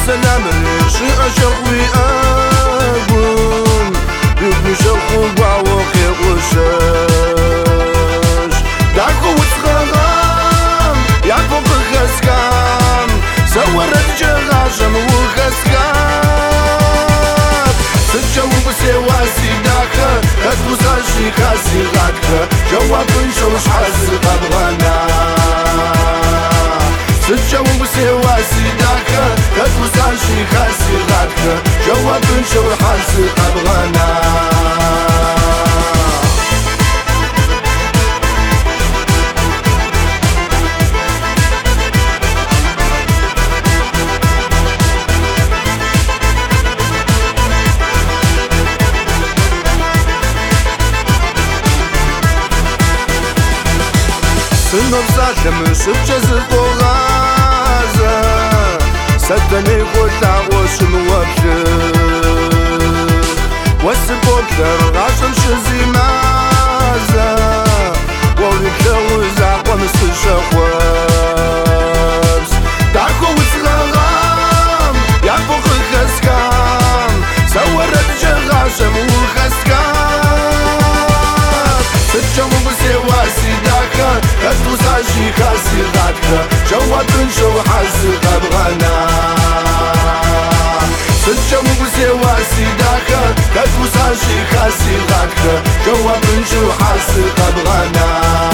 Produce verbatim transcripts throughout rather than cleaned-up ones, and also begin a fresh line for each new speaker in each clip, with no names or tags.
سلام ريشي أشقوي أقول بيبني شقو وعوقي وشاش دعكو وتخغام يعقو خسكام سورت جغاشم وخسكام سجو بسيواسي داكا كتبو ساشي خاسي غادكا جواب نشوش حاسي قبغانا سجو بسيواسي داكا كتبو ساشي خاسي غادكا جواب نشوش حاسي قبغانا سنوبزا شمس بجزء غازة ستني قطع وشن وبشر والسبوكر عشان شزي مازا ويتلوز عقوى مس الشخوابس دعكو وتغغام يعفو خسكام سورت جغاشم وخسكام ستجمو بسيواسي داكا كتبو ساشي خاسي غادكا جواب نشو حاسي قبغانا ستجمو بسيواسي داكا كتبو ساشي خاسي غادكا جواب نشو حاسي قبغانا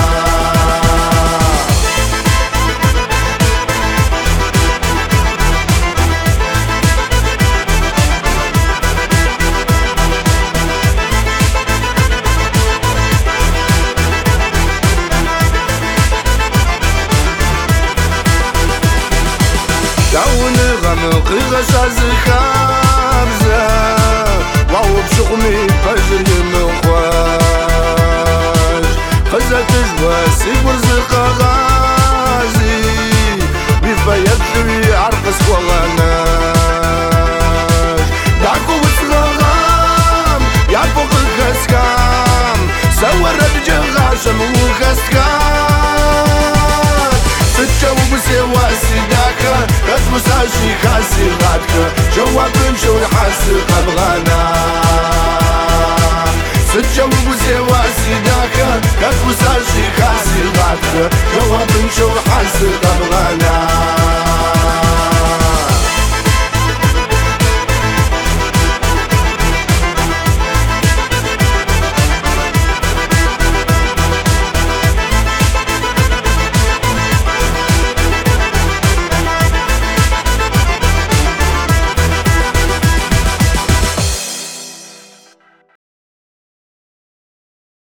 داوني غمقي غشازي خابزة وعو بشغمي فجر يمخواج خزة تجواسي برزق غازي بيفا يدري عرقس وغناج دعكو وتغغام يعفو الخسكام سورت جغاشم وخسكام ستجو بسيواسي داكا كتبو ساشي خاسي غادكا جواب نشو حاسي قبغانا ستجو بسيواسي داكا كتبو ساشي خاسي غادكا جواب نشو حاسي قبغانا